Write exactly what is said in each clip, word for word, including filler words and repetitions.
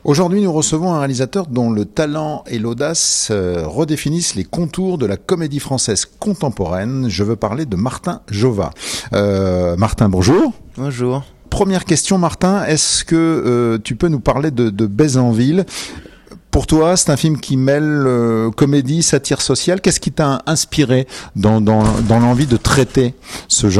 Aujourd'hui, nous recevons un réalisateur dont le talent et l'audace euh, redéfinissent les contours de la comédie française contemporaine. Je veux parler de Martin Jova. Euh, Martin, bonjour. Bonjour. Première question, Martin. Est-ce que euh, tu peux nous parler de, de Bézainville ? Pour toi, c'est un film qui mêle euh, comédie, satire sociale. Qu'est-ce qui t'a inspiré dans, dans, dans l'envie de traiter ce genre ?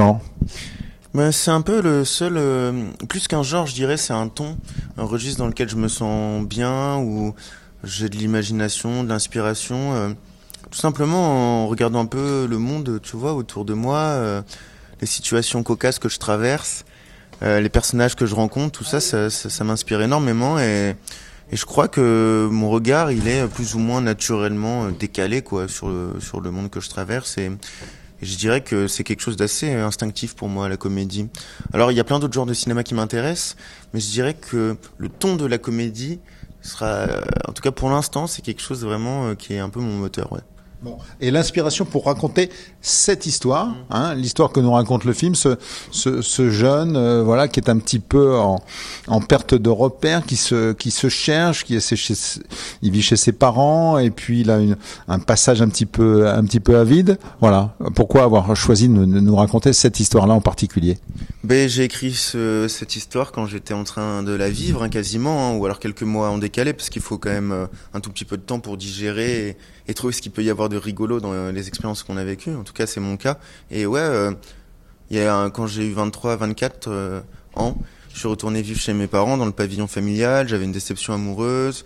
Ben, c'est un peu le seul, euh, plus qu'un genre, je dirais, c'est un ton, un registre dans lequel je me sens bien, où j'ai de l'imagination, de l'inspiration, euh, tout simplement en regardant un peu le monde, tu vois, autour de moi, euh, les situations cocasses que je traverse, euh, les personnages que je rencontre, tout ça, ça, ça, ça m'inspire énormément et, et je crois que mon regard, il est plus ou moins naturellement décalé, quoi, sur le, sur le monde que je traverse et Et je dirais que c'est quelque chose d'assez instinctif pour moi, la comédie. Alors, il y a plein d'autres genres de cinéma qui m'intéressent, mais je dirais que le ton de la comédie sera, en tout cas pour l'instant, c'est quelque chose vraiment qui est un peu mon moteur, ouais. Bon. Et l'inspiration pour raconter cette histoire, hein, l'histoire que nous raconte le film, ce, ce, ce jeune, euh, voilà, qui est un petit peu en, en perte de repère, qui se, qui se cherche, qui est chez, il vit chez ses parents, et puis il a une, un passage un petit peu, un petit peu avide. Voilà. Pourquoi avoir choisi de nous raconter cette histoire-là en particulier ? Ben, j'ai écrit ce, cette histoire quand j'étais en train de la vivre, hein, quasiment, hein, ou alors quelques mois en décalé, parce qu'il faut quand même euh, un tout petit peu de temps pour digérer et, et trouver ce qu'il peut y avoir de rigolo dans euh, les expériences qu'on a vécues. En tout cas, c'est mon cas. Et ouais, euh, il y a un, quand j'ai eu vingt-trois, vingt-quatre euh, ans, je suis retourné vivre chez mes parents dans le pavillon familial. J'avais une déception amoureuse,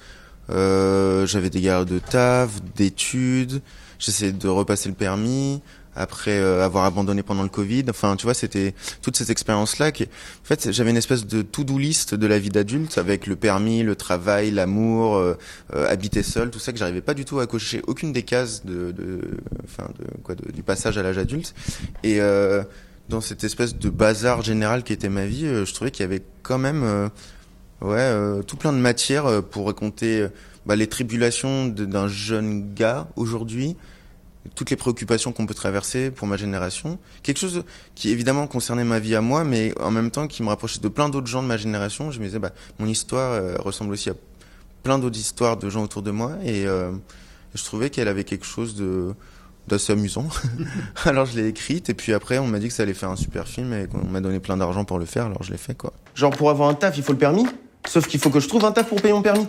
euh, j'avais des galères de taf, d'études, j'essayais de repasser le permis. Après euh, avoir abandonné pendant le Covid, enfin tu vois, c'était toutes ces expériences-là qui, en fait, j'avais une espèce de to-do list de la vie d'adulte avec le permis, le travail, l'amour, euh, euh, habiter seul, tout ça que j'arrivais pas du tout à cocher aucune des cases de, de, enfin de quoi, de, du passage à l'âge adulte. Et euh, dans cette espèce de bazar général qui était ma vie, euh, je trouvais qu'il y avait quand même, euh, ouais, euh, tout plein de matière pour raconter euh, bah, les tribulations de, d'un jeune gars aujourd'hui. Toutes les préoccupations qu'on peut traverser pour ma génération. Quelque chose qui évidemment concernait ma vie à moi, mais en même temps qui me rapprochait de plein d'autres gens de ma génération. Je me disais, bah, mon histoire euh, ressemble aussi à plein d'autres histoires de gens autour de moi, et euh, je trouvais qu'elle avait quelque chose de d'assez amusant. Alors je l'ai écrite, et puis après on m'a dit que ça allait faire un super film, et qu'on m'a donné plein d'argent pour le faire, alors je l'ai fait, quoi. Genre pour avoir un taf, il faut le permis, sauf qu'il faut que je trouve un taf pour payer mon permis.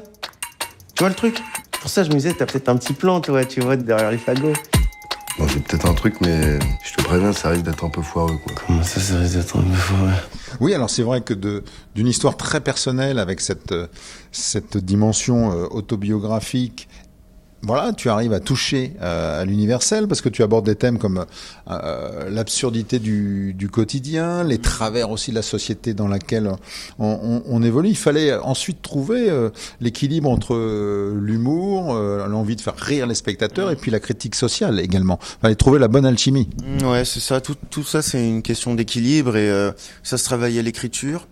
Tu vois le truc ? Pour ça, je me disais, t'as peut-être un petit plan, toi, tu vois, derrière les fagots. Bon, j'ai peut-être un truc, mais je te préviens, ça risque d'être un peu foireux, quoi. Comment ça, ça risque d'être un peu foireux ? Oui, alors c'est vrai que de, d'une histoire très personnelle avec cette, cette dimension euh, autobiographique, voilà, tu arrives à toucher euh, à l'universel parce que tu abordes des thèmes comme euh, l'absurdité du, du quotidien, les travers aussi de la société dans laquelle on, on, on évolue. Il fallait ensuite trouver euh, l'équilibre entre euh, l'humour, euh, l'envie de faire rire les spectateurs et puis la critique sociale également. Il fallait trouver la bonne alchimie. Ouais, c'est ça. Tout, tout ça, c'est une question d'équilibre et euh, ça se travaille à l'écriture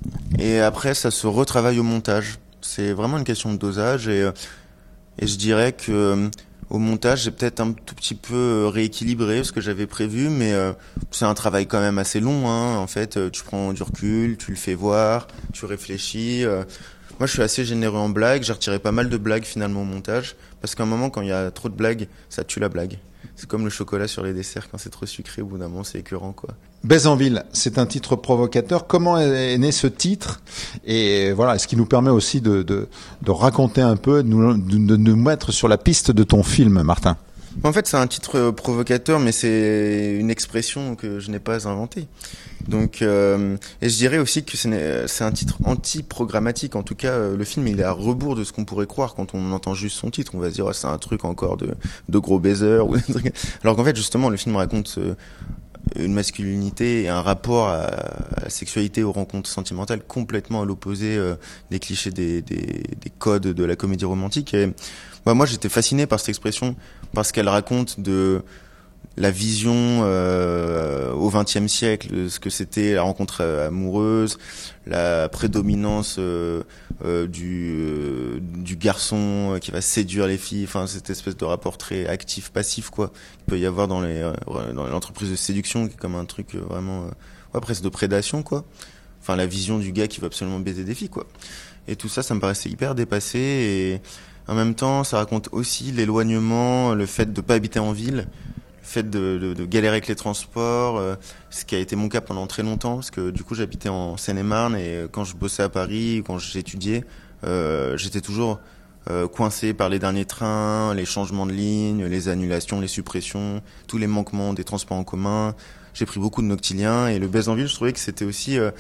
et après ça se retravaille au montage. C'est vraiment une question de dosage et euh, Et je dirais que euh, au montage, j'ai peut-être un tout petit peu euh, rééquilibré ce que j'avais prévu, mais euh, c'est un travail quand même assez long, hein. En fait, euh, tu prends du recul, tu le fais voir, tu réfléchis. Euh. Moi, je suis assez généreux en blagues. J'ai retiré pas mal de blagues finalement au montage, parce qu'à un moment, quand il y a trop de blagues, ça tue la blague. C'est comme le chocolat sur les desserts, quand c'est trop sucré, au bout d'un moment, c'est écœurant, quoi. Bézainville, c'est un titre provocateur. Comment est né ce titre ? Et voilà, ce qui nous permet aussi de, de, de raconter un peu, de nous, de nous mettre sur la piste de ton film, Martin. En fait, c'est un titre provocateur, mais c'est une expression que je n'ai pas inventée. Donc, euh, et je dirais aussi que c'est un titre anti-programmatique. En tout cas, le film, il est à rebours de ce qu'on pourrait croire quand on entend juste son titre. On va se dire, oh, c'est un truc encore de, de gros baisers. Ou des trucs. Alors qu'en fait, justement, le film raconte euh, une masculinité et un rapport à, à la sexualité, aux rencontres sentimentales complètement à l'opposé euh, des clichés, des, des, des codes de la comédie romantique. Et bah, moi, j'étais fasciné par cette expression parce qu'elle raconte de la vision euh, au vingtième siècle de ce que c'était la rencontre amoureuse, la prédominance euh, euh, du euh, du garçon qui va séduire les filles, enfin cette espèce de rapport très actif-passif, quoi, qu'il peut y avoir dans les euh, dans l'entreprise de séduction, qui est comme un truc vraiment euh, ouais, presque de prédation, quoi. Enfin la vision du gars qui veut absolument baiser des filles, quoi. et tout ça, ça me paraissait hyper dépassé. Et en même temps, ça raconte aussi l'éloignement, le fait de pas habiter en ville, le fait de, de, de galérer avec les transports, euh, ce qui a été mon cas pendant très longtemps, parce que du coup, j'habitais en Seine-et-Marne, et quand je bossais à Paris, quand j'étudiais, euh, j'étais toujours euh, coincé par les derniers trains, les changements de ligne, les annulations, les suppressions, tous les manquements des transports en commun. J'ai pris beaucoup de Noctilien, et le Baise en ville, je trouvais que c'était aussi euh,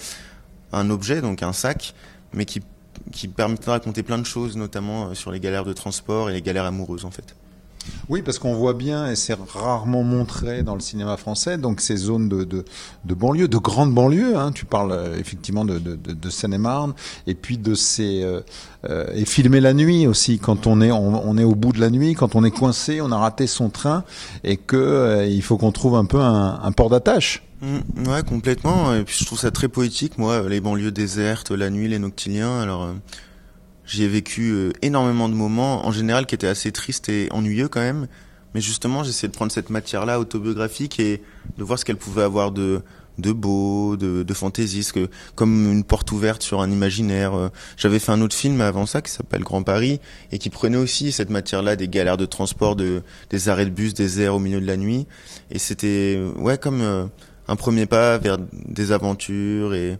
un objet, donc un sac, mais qui qui permettait de raconter plein de choses, notamment sur les galères de transport et les galères amoureuses, en fait. Oui, parce qu'on voit bien, et c'est rarement montré dans le cinéma français, donc ces zones de, de, de banlieue, de grandes banlieues, hein, tu parles euh, effectivement de, de, de, de Seine-et-Marne, et puis de ces... Euh, euh, et filmer la nuit aussi, quand on est, on, on est au bout de la nuit, quand on est coincé, on a raté son train, et que euh, il faut qu'on trouve un peu un, un port d'attache. Mmh, ouais, complètement. Et puis je trouve ça très poétique, moi, les banlieues désertes, la nuit, les Noctiliens. Alors, euh, j'y ai vécu euh, énormément de moments, en général, qui étaient assez tristes et ennuyeux quand même. Mais justement, j'essayais de prendre cette matière-là autobiographique et de voir ce qu'elle pouvait avoir de de beau, de, de fantaisiste, que, comme une porte ouverte sur un imaginaire. Euh, j'avais fait un autre film avant ça qui s'appelle Grand Paris et qui prenait aussi cette matière-là, des galères de transport, de des arrêts de bus déserts au milieu de la nuit. Et c'était, ouais, comme... Euh, un premier pas vers des aventures et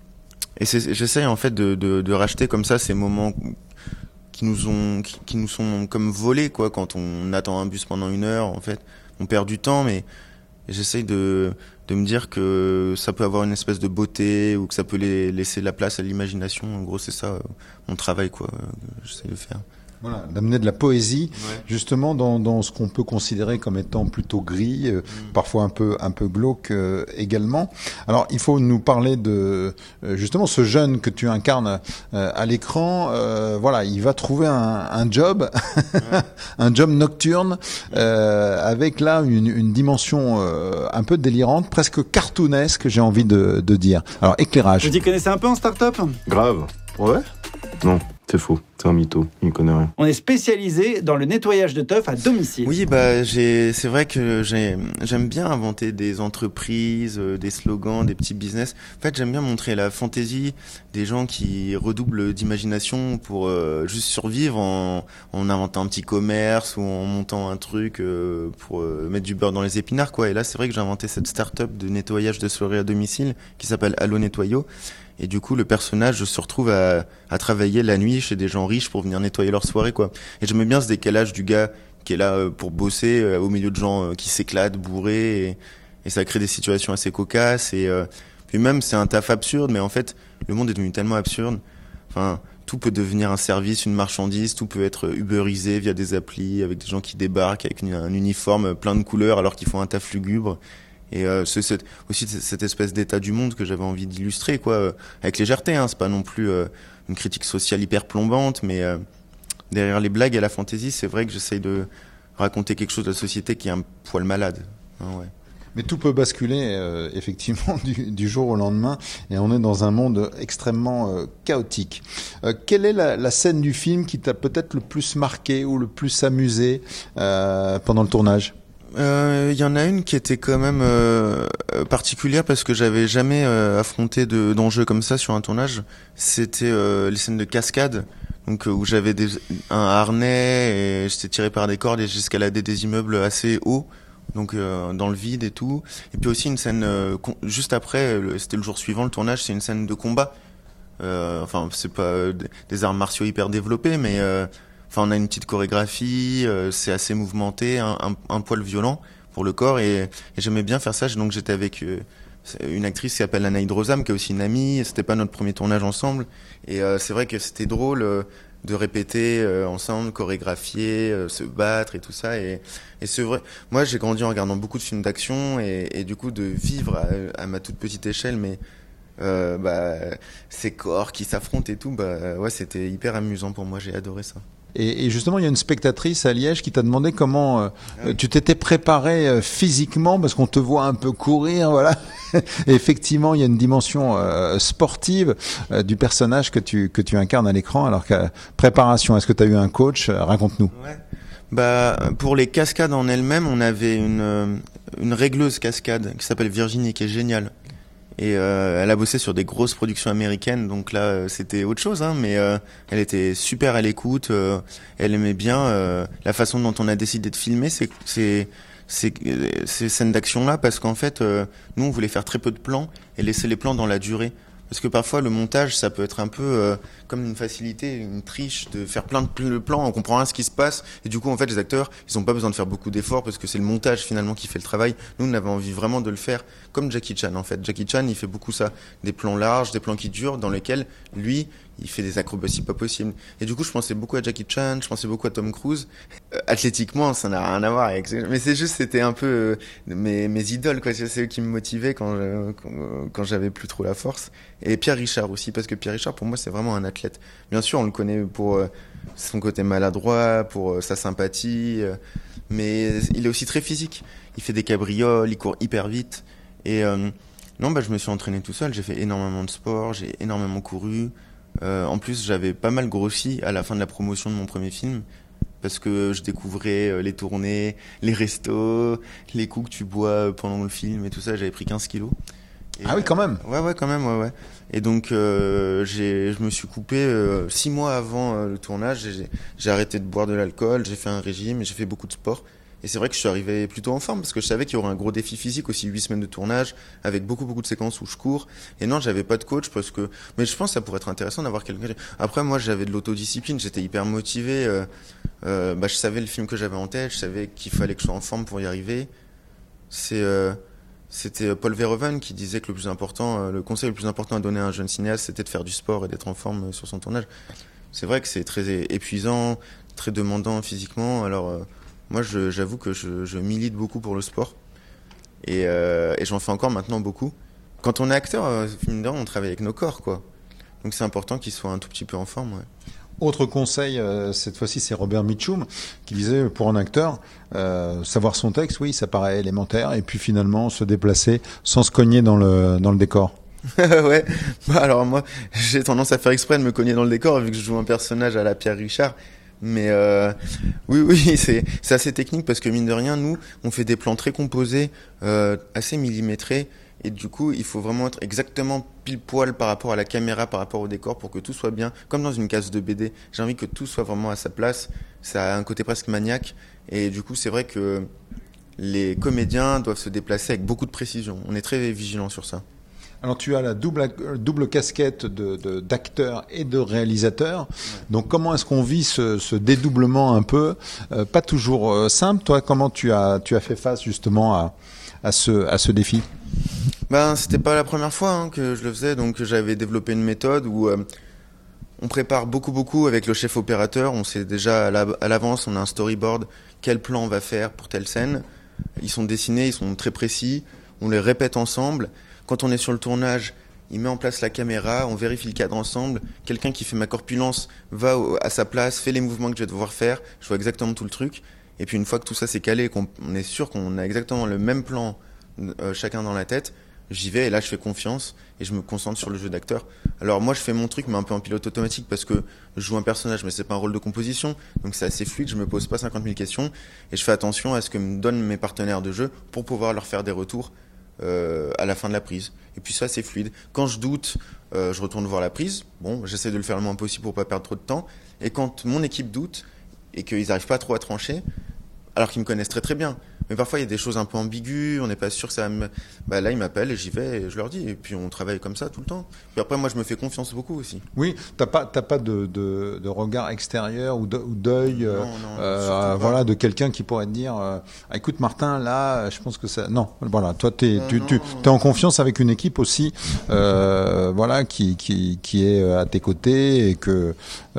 et c'est, j'essaye en fait de, de de racheter comme ça ces moments qui nous ont qui, qui nous sont comme volés, quoi, quand on attend un bus pendant une heure. En fait, on perd du temps, mais j'essaye de de me dire que ça peut avoir une espèce de beauté ou que ça peut les, laisser la place à l'imagination. En gros, c'est ça euh, mon travail, quoi, que j'essaie de faire. Voilà, d'amener de la poésie, ouais. justement dans, dans ce qu'on peut considérer comme étant plutôt gris, euh, mmh. parfois un peu un peu glauque euh, également. Alors, il faut nous parler de euh, justement ce jeune que tu incarnes euh, à l'écran. Euh, voilà, il va trouver un, un job, ouais. un job nocturne, euh, avec là une, une dimension euh, un peu délirante, presque cartoonesque, j'ai envie de, de dire. Alors, éclairage. Vous y connaissez un peu en start-up ? Grave. Ouais ? Non. C'est faux, c'est un mytho, il ne connaît rien. On est spécialisé dans le nettoyage de teuf à domicile. Oui, bah j'ai, c'est vrai que j'ai, j'aime bien inventer des entreprises, euh, des slogans, des petits business. En fait, j'aime bien montrer la fantaisie des gens qui redoublent d'imagination pour euh, juste survivre en, en inventant un petit commerce ou en montant un truc euh, pour euh, mettre du beurre dans les épinards, quoi. Et là, c'est vrai que j'ai inventé cette start-up de nettoyage de soirée à domicile qui s'appelle Allo Nettoyo. Et du coup, le personnage se retrouve à, à travailler la nuit chez des gens riches pour venir nettoyer leur soirée, quoi. Et j'aimais bien ce décalage du gars qui est là pour bosser euh, au milieu de gens euh, qui s'éclatent, bourrés, et, et ça crée des situations assez cocasses. Et euh, puis même, c'est un taf absurde, mais en fait, le monde est devenu tellement absurde. Enfin, tout peut devenir un service, une marchandise, tout peut être uberisé via des applis, avec des gens qui débarquent avec une, un uniforme plein de couleurs alors qu'ils font un taf lugubre. Et euh, c'est, c'est aussi cette espèce d'état du monde que j'avais envie d'illustrer, quoi, euh, avec légèreté, hein. C'est pas non plus euh, une critique sociale hyper plombante, mais euh, derrière les blagues et la fantaisie, c'est vrai que j'essaye de raconter quelque chose de la société qui est un poil malade. Hein, ouais. Mais tout peut basculer euh, effectivement du, du jour au lendemain, et on est dans un monde extrêmement euh, chaotique. Euh, quelle est la, la scène du film qui t'a peut-être le plus marqué ou le plus amusé euh, pendant le tournage ? Il euh, y en a une qui était quand même euh, particulière parce que j'avais jamais euh, affronté de, d'enjeux comme ça sur un tournage. C'était euh, les scènes de cascade, donc euh, où j'avais des, un harnais et j'étais tiré par des cordes et j'escaladais des immeubles assez hauts, donc euh, dans le vide et tout. Et puis aussi une scène euh, con, juste après, le, c'était le jour suivant le tournage, c'est une scène de combat. Euh, enfin, c'est pas euh, des arts martiaux hyper développés, mais euh, enfin, on a une petite chorégraphie, euh, c'est assez mouvementé, un, un, un poil violent pour le corps, et, et j'aimais bien faire ça. Donc j'étais avec euh, une actrice qui s'appelle Anaïd Rosam, qui est aussi une amie. C'était pas notre premier tournage ensemble, et euh, c'est vrai que c'était drôle euh, de répéter euh, ensemble, chorégraphier, euh, se battre et tout ça. Et, et c'est vrai, moi j'ai grandi en regardant beaucoup de films d'action, et, et du coup de vivre à, à ma toute petite échelle, mais euh, bah, ces corps qui s'affrontent et tout, bah ouais, c'était hyper amusant pour moi. J'ai adoré ça. Et, et justement, il y a une spectatrice à Liège qui t'a demandé comment euh, ah oui. tu t'étais préparé euh, physiquement, parce qu'on te voit un peu courir, voilà. Et effectivement, il y a une dimension euh, sportive euh, du personnage que tu que tu incarnes à l'écran. Alors que préparation, est-ce que tu as eu un coach ? Raconte-nous. Ouais. Bah pour les cascades en elles-mêmes, on avait une une régleuse cascade qui s'appelle Virginie, qui est géniale. Et euh, elle a bossé sur des grosses productions américaines, donc là euh, c'était autre chose, hein, mais euh, elle était super à l'écoute. Euh, elle aimait bien euh, la façon dont on a décidé de filmer ces ces ces, ces scènes d'action là, parce qu'en fait euh, nous on voulait faire très peu de plans et laisser les plans dans la durée. Parce que parfois le montage ça peut être un peu euh, comme une facilité, une triche de faire plein de plans, on comprend rien ce qui se passe et du coup en fait les acteurs ils ont pas besoin de faire beaucoup d'efforts parce que c'est le montage finalement qui fait le travail. Nous on avait envie vraiment de le faire comme Jackie Chan en fait. Jackie Chan il fait beaucoup ça, des plans larges, des plans qui durent dans lesquels lui il fait des acrobaties pas possibles. Et du coup je pensais beaucoup à Jackie Chan, je pensais beaucoup à Tom Cruise. Euh, athlétiquement ça n'a rien à voir avec, mais c'est juste c'était un peu euh, mes mes idoles quoi, c'est eux qui me motivaient quand je, quand, quand j'avais plus trop la force. Et Pierre Richard aussi, parce que Pierre Richard, pour moi, c'est vraiment un athlète. Bien sûr, on le connaît pour euh, son côté maladroit, pour euh, sa sympathie, euh, mais il est aussi très physique. Il fait des cabrioles, il court hyper vite. Et euh, non, bah, je me suis entraîné tout seul, j'ai fait énormément de sport, j'ai énormément couru. Euh, en plus, j'avais pas mal grossi à la fin de la promotion de mon premier film, parce que je découvrais euh, les tournées, les restos, les coups que tu bois pendant le film et tout ça. J'avais pris quinze kilos. Et ah oui, quand même. Euh, ouais, ouais, quand même, ouais, ouais. Et donc, euh, j'ai, je me suis coupé euh, six mois avant euh, le tournage. J'ai, j'ai arrêté de boire de l'alcool, j'ai fait un régime et j'ai fait beaucoup de sport. Et c'est vrai que je suis arrivé plutôt en forme parce que je savais qu'il y aurait un gros défi physique aussi, huit semaines de tournage avec beaucoup beaucoup de séquences où je cours. Et non, j'avais pas de coach parce que, mais je pense que ça pourrait être intéressant d'avoir quelqu'un. Après, moi, j'avais de l'autodiscipline, j'étais hyper motivé. Euh, euh, bah, je savais le film que j'avais en tête, je savais qu'il fallait que je sois en forme pour y arriver. C'est euh, C'était Paul Verhoeven qui disait que le plus important, le conseil le plus important à donner à un jeune cinéaste, c'était de faire du sport et d'être en forme sur son tournage. C'est vrai que c'est très épuisant, très demandant physiquement. Alors, euh, moi, je, j'avoue que je, je milite beaucoup pour le sport. Et, euh, et j'en fais encore maintenant beaucoup. Quand on est acteur, euh, film d'horreur, on travaille avec nos corps, quoi. Donc c'est important qu'ils soient un tout petit peu en forme, ouais. Autre conseil, euh, cette fois-ci, c'est Robert Mitchum qui disait pour un acteur, euh, savoir son texte, oui, ça paraît élémentaire, et puis finalement se déplacer sans se cogner dans le dans le décor. Ouais. Bah, alors moi, j'ai tendance à faire exprès de me cogner dans le décor vu que je joue un personnage à la Pierre Richard. Mais euh, oui, oui, c'est c'est assez technique parce que mine de rien, nous, on fait des plans très composés, euh, assez millimétrés. Et du coup, il faut vraiment être exactement pile poil par rapport à la caméra, par rapport au décor, pour que tout soit bien, comme dans une case de B D. J'ai envie que tout soit vraiment à sa place. Ça a un côté presque maniaque. Et du coup, c'est vrai que les comédiens doivent se déplacer avec beaucoup de précision. On est très vigilants sur ça. Alors tu as la double, double casquette de, de, d'acteur et de réalisateur. Donc comment est-ce qu'on vit ce, ce dédoublement un peu euh, pas toujours euh, simple. Toi, comment tu as, tu as fait face justement à, à, ce, à ce défi? Ben, c'était pas la première fois hein, que je le faisais, donc j'avais développé une méthode où euh, on prépare beaucoup beaucoup avec le chef opérateur, on sait déjà à, la, à l'avance, on a un storyboard, quel plan on va faire pour telle scène, ils sont dessinés, ils sont très précis, on les répète ensemble, quand on est sur le tournage, il met en place la caméra, on vérifie le cadre ensemble, quelqu'un qui fait ma corpulence va à sa place, fait les mouvements que je vais devoir faire, je vois exactement tout le truc, et puis une fois que tout ça c'est calé, qu'on on est sûr qu'on a exactement le même plan euh, chacun dans la tête, j'y vais et là je fais confiance et je me concentre sur le jeu d'acteur. Alors moi je fais mon truc mais un peu en pilote automatique parce que je joue un personnage mais c'est pas un rôle de composition donc c'est assez fluide, je me pose pas cinquante mille questions et je fais attention à ce que me donnent mes partenaires de jeu pour pouvoir leur faire des retours euh, à la fin de la prise. Et puis ça c'est fluide. Quand je doute, euh, je retourne voir la prise. Bon, j'essaie de le faire le moins possible pour pas perdre trop de temps. Et quand mon équipe doute et qu'ils arrivent pas trop à trancher, alors qu'ils me connaissent très très bien. Mais parfois, il y a des choses un peu ambiguës, on n'est pas sûr que ça me... Bah là, ils m'appellent et j'y vais et je leur dis. Et puis, on travaille comme ça tout le temps. Puis après, moi, je me fais confiance beaucoup aussi. Oui, t'as pas, t'as pas de, de, de regard extérieur ou, de, ou d'œil, non, non, euh, voilà, de quelqu'un qui pourrait te dire, euh, ah, écoute, Martin, là, je pense que ça... Non, voilà, toi, t'es, euh, tu, non, tu, t'es en confiance avec une équipe aussi, euh, voilà, qui, qui, qui est à tes côtés et que,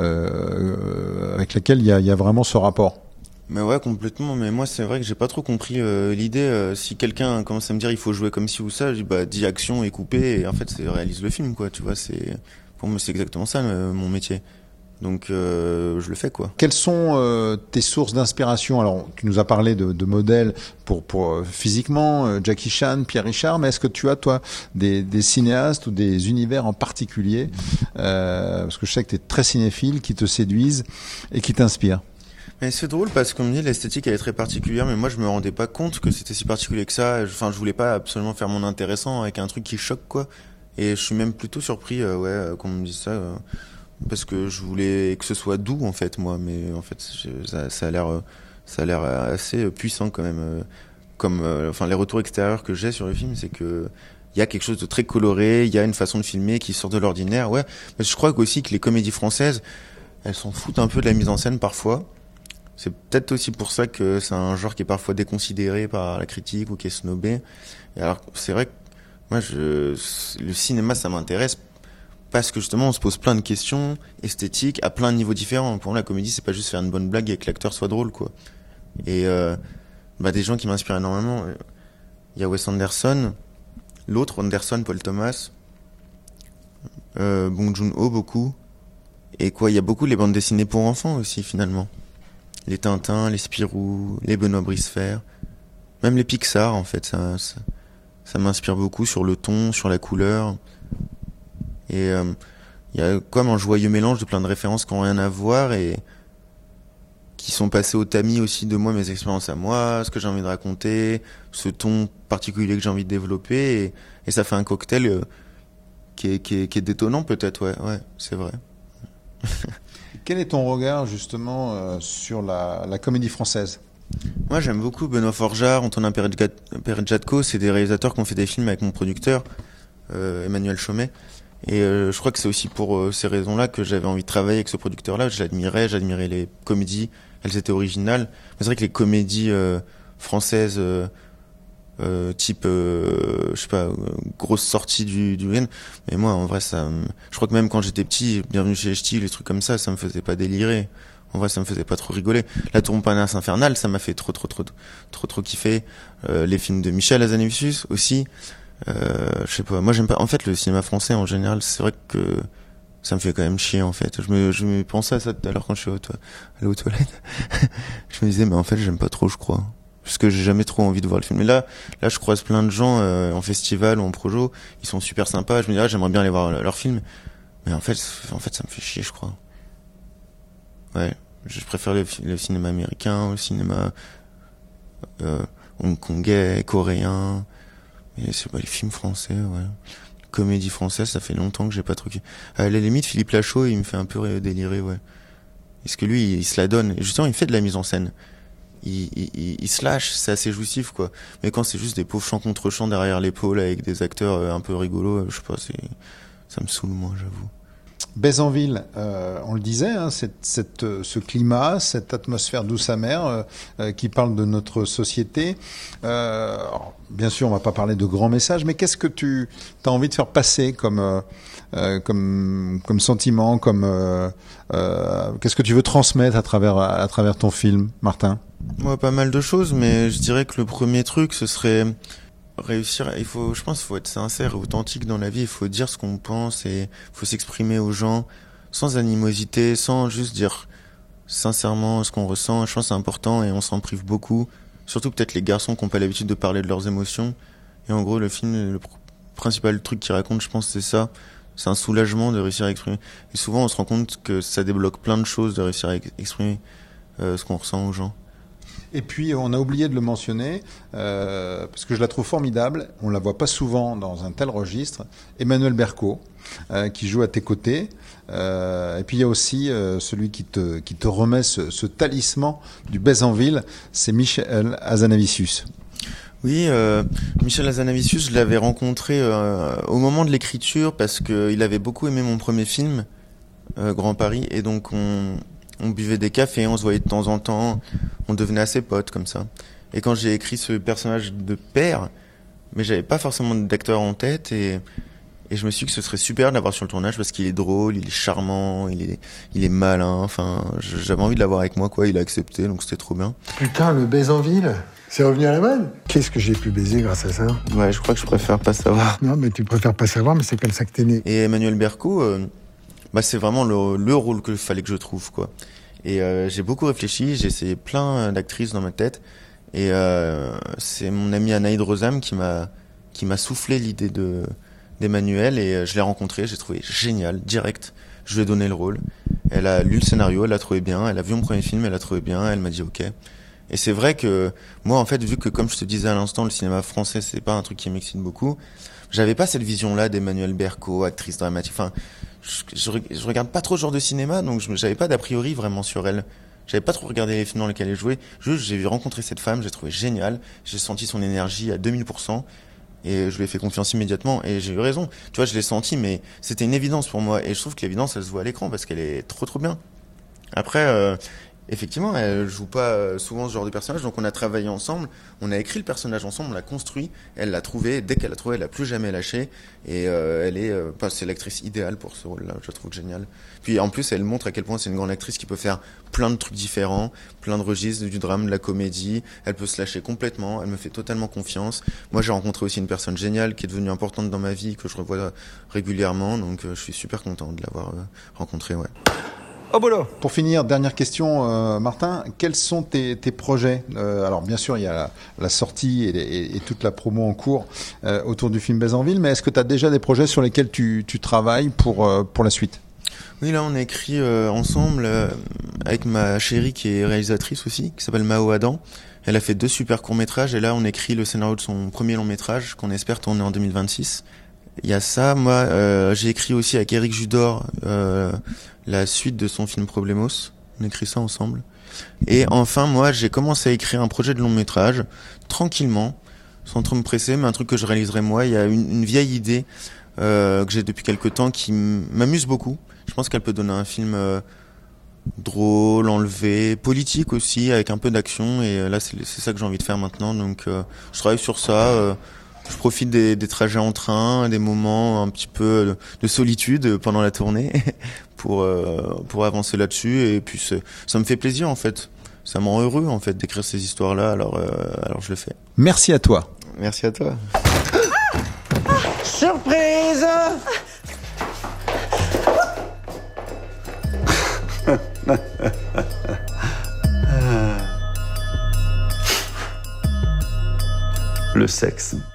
euh, avec laquelle il y a, il y a vraiment ce rapport. Mais ouais, complètement. Mais moi, c'est vrai que j'ai pas trop compris euh, l'idée. Euh, si quelqu'un commence à me dire il faut jouer comme ci ou ça, je dis bah dis action et couper. Et en fait, c'est réalise le film, quoi. Tu vois, c'est pour moi c'est exactement ça euh, mon métier. Donc euh, je le fais, quoi. Quelles sont euh, tes sources d'inspiration? Alors, tu nous as parlé de, de modèles pour pour euh, physiquement, euh, Jackie Chan, Pierre Richard, mais est-ce que tu as toi des, des cinéastes ou des univers en particulier, euh, parce que je sais que tu es très cinéphile, qui te séduisent et qui t'inspirent? Mais c'est drôle parce qu'on me dit l'esthétique elle est très particulière, mais moi je me rendais pas compte que c'était si particulier que ça. Enfin, je voulais pas absolument faire mon intéressant avec un truc qui choque, quoi. Et je suis même plutôt surpris, euh, ouais, euh, qu'on me dise ça, euh, parce que je voulais que ce soit doux, en fait, moi. Mais en fait, je, ça, ça a l'air, euh, ça a l'air assez puissant quand même. Euh, comme, euh, enfin, les retours extérieurs que j'ai sur le film, c'est que il y a quelque chose de très coloré, il y a une façon de filmer qui sort de l'ordinaire, ouais. Mais je crois aussi que les comédies françaises, elles s'en foutent un peu de la mise en scène parfois. C'est peut-être aussi pour ça que c'est un genre qui est parfois déconsidéré par la critique ou qui est snobé. Et alors, c'est vrai que moi, je, le cinéma, ça m'intéresse parce que justement, on se pose plein de questions esthétiques à plein de niveaux différents. Pour moi, la comédie, c'est pas juste faire une bonne blague et que l'acteur soit drôle, quoi. Et euh, bah, des gens qui m'inspirent énormément, il y a Wes Anderson, l'autre Anderson, Paul Thomas, euh, Bong Joon-ho beaucoup, et quoi, il y a beaucoup les bandes dessinées pour enfants aussi finalement, les Tintins, les Spirou, les Benoît Bricefer, même les Pixar en fait, ça, ça, ça m'inspire beaucoup sur le ton, sur la couleur, et euh, il y a comme un joyeux mélange de plein de références qui n'ont rien à voir et qui sont passées au tamis aussi de moi, mes expériences à moi, ce que j'ai envie de raconter, ce ton particulier que j'ai envie de développer, et, et ça fait un cocktail euh, qui, est, qui, est, qui est détonnant peut-être, ouais, ouais, c'est vrai. Quel est ton regard justement euh, sur la, la comédie française ? Moi j'aime beaucoup Benoît Forjard, Antonin Perejatko, c'est des réalisateurs qui ont fait des films avec mon producteur, euh, Emmanuel Chaumet. Et euh, je crois que c'est aussi pour euh, ces raisons-là que j'avais envie de travailler avec ce producteur-là. Je l'admirais, j'admirais les comédies, elles étaient originales. Mais c'est vrai que les comédies euh, françaises, euh, euh, type, euh, je sais pas, euh, grosse sortie du du week-end. Mais moi, en vrai, ça, me... je crois que même quand j'étais petit, Bienvenue chez les Ch'tis, les trucs comme ça, ça me faisait pas délirer. En vrai, ça me faisait pas trop rigoler. La Tour Montparnasse infernale, ça m'a fait trop, trop, trop, trop, trop kiffer. Euh, les films de Michel Hazanavicius aussi. Euh, je sais pas, moi j'aime pas, en fait le cinéma français en général, c'est vrai que ça me fait quand même chier en fait, je me, je me pensais à ça tout à l'heure quand je suis allé aux toilettes, je me disais mais en fait j'aime pas trop je crois, parce que j'ai jamais trop envie de voir le film, mais là, là je croise plein de gens euh, en festival ou en projo, ils sont super sympas, je me dis ah j'aimerais bien aller voir leur film, mais en fait, en fait ça me fait chier je crois, ouais, je préfère le, le cinéma américain au cinéma euh, hongkongais, coréen. Et c'est pas les films français, ouais. Comédie française, ça fait longtemps que j'ai pas trop... À la limite, Philippe Lachaud, il me fait un peu délirer, ouais. Parce que lui, il, il se la donne. Et justement, il fait de la mise en scène. Il, il, il, il se lâche, c'est assez jouissif, quoi. Mais quand c'est juste des pauvres chants contre chants derrière l'épaule avec des acteurs un peu rigolos, je sais pas, c'est... ça me saoule, moi, j'avoue. Bézanville, euh, on le disait, hein, cette, cette, ce climat, cette atmosphère douce amère euh, euh, qui parle de notre société. Euh, alors, bien sûr, on va pas parler de grands messages, mais qu'est-ce que tu as envie de faire passer comme euh, euh, comme comme sentiment, comme euh, euh, qu'est-ce que tu veux transmettre à travers à travers ton film, Martin ? Moi, pas mal de choses, mais je dirais que le premier truc, ce serait réussir. Il faut, je pense, il faut être sincère et authentique dans la vie. Il faut dire ce qu'on pense et il faut s'exprimer aux gens sans animosité, sans juste dire sincèrement ce qu'on ressent. Je pense que c'est important et on s'en prive beaucoup. Surtout peut-être les garçons qui n'ont pas l'habitude de parler de leurs émotions. Et en gros, le film, le principal truc qu'il raconte, je pense, c'est ça. C'est un soulagement de réussir à exprimer. Et souvent, on se rend compte que ça débloque plein de choses de réussir à exprimer euh, ce qu'on ressent aux gens. Et puis, on a oublié de le mentionner, euh, parce que je la trouve formidable. On la voit pas souvent dans un tel registre. Emmanuel Berco, euh, qui joue à tes côtés. Euh, et puis, il y a aussi euh, celui qui te, qui te remet ce, ce talisman du Bézanville, c'est Michel Hazanavicius. Oui, euh, Michel Hazanavicius, je l'avais rencontré euh, au moment de l'écriture parce qu'il avait beaucoup aimé mon premier film, euh, Grand Paris, et donc on... on buvait des cafés, on se voyait de temps en temps, on devenait assez potes comme ça. Et quand j'ai écrit ce personnage de père, mais j'avais pas forcément d'acteur en tête et, et je me suis dit que ce serait super de l'avoir sur le tournage parce qu'il est drôle, il est charmant, il est, il est malin, enfin, j'avais envie de l'avoir avec moi, quoi, il a accepté, donc c'était trop bien. Putain, le Bézanville, c'est revenu à la mode. Qu'est-ce que j'ai pu baiser grâce à ça ? Ouais, je crois que je préfère pas savoir. Non, mais tu préfères pas savoir, mais c'est comme ça que t'es né. Et Emmanuel Berco, euh, bah c'est vraiment le, le rôle qu'il fallait que je trouve, quoi. Et euh, j'ai beaucoup réfléchi, j'ai essayé plein d'actrices dans ma tête, et euh, c'est mon ami Anaïd Rosam qui m'a qui m'a soufflé l'idée de d'Emmanuel, et je l'ai rencontré, j'ai trouvé génial, direct. Je lui ai donné le rôle. Elle a lu le scénario, elle l'a trouvé bien. Elle a vu mon premier film, elle l'a trouvé bien. Elle m'a dit ok. Et c'est vrai que moi, en fait, vu que comme je te disais à l'instant, le cinéma français, c'est pas un truc qui m'excite beaucoup. J'avais pas cette vision-là d'Emmanuelle Berco, actrice dramatique. Enfin, je, je, je regarde pas trop ce genre de cinéma, donc je, j'avais pas d'a priori vraiment sur elle. J'avais pas trop regardé les films dans lesquels elle jouait. Juste, j'ai vu rencontrer cette femme, j'ai trouvé génial. J'ai senti son énergie à deux mille pour cent. Et je lui ai fait confiance immédiatement. Et j'ai eu raison. Tu vois, je l'ai senti, mais c'était une évidence pour moi. Et je trouve que l'évidence, elle se voit à l'écran parce qu'elle est trop, trop bien. Après, euh, effectivement, elle joue pas souvent ce genre de personnage. Donc on a travaillé ensemble. On a écrit le personnage ensemble. On l'a construit. Elle l'a trouvé. Dès qu'elle l'a trouvé, elle l'a plus jamais lâché. Et euh, elle est, euh, pas, c'est l'actrice idéale pour ce rôle-là. Je la trouve génial. Puis en plus, elle montre à quel point c'est une grande actrice qui peut faire plein de trucs différents, plein de registres, du drame, de la comédie. Elle peut se lâcher complètement. Elle me fait totalement confiance. Moi, j'ai rencontré aussi une personne géniale qui est devenue importante dans ma vie, que je revois régulièrement. Donc, euh, je suis super content de l'avoir euh, rencontrée. Ouais. Au boulot. Pour finir, dernière question, euh, Martin, quels sont tes, tes projets? euh, Alors bien sûr, il y a la, la sortie et, et, et toute la promo en cours euh, autour du film Baise en ville, mais est-ce que tu as déjà des projets sur lesquels tu, tu travailles pour, euh, pour la suite? Oui, là, on a écrit euh, ensemble euh, avec ma chérie qui est réalisatrice aussi, qui s'appelle Mao Adam. Elle a fait deux super courts-métrages et là, on écrit le scénario de son premier long-métrage qu'on espère tourner en deux mille vingt-six. Il y a ça. Moi, euh, j'ai écrit aussi avec Éric Judor euh, la suite de son film Problemos. On écrit ça ensemble. Et enfin, moi, j'ai commencé à écrire un projet de long-métrage, tranquillement, sans trop me presser, mais un truc que je réaliserai moi. Il y a une, une vieille idée euh, que j'ai depuis quelque temps qui m'amuse beaucoup. Je pense qu'elle peut donner un film euh, drôle, enlevé, politique aussi, avec un peu d'action. Et euh, là, c'est, c'est ça que j'ai envie de faire maintenant. Donc, euh, je travaille sur ça. Euh, je profite des, des trajets en train, des moments un petit peu de solitude pendant la tournée pour euh, pour avancer là-dessus. Et puis, c'est, ça me fait plaisir en fait. Ça me rend heureux en fait d'écrire ces histoires-là. Alors, euh, alors je le fais. Merci à toi. Merci à toi. Surprise. Le sexe.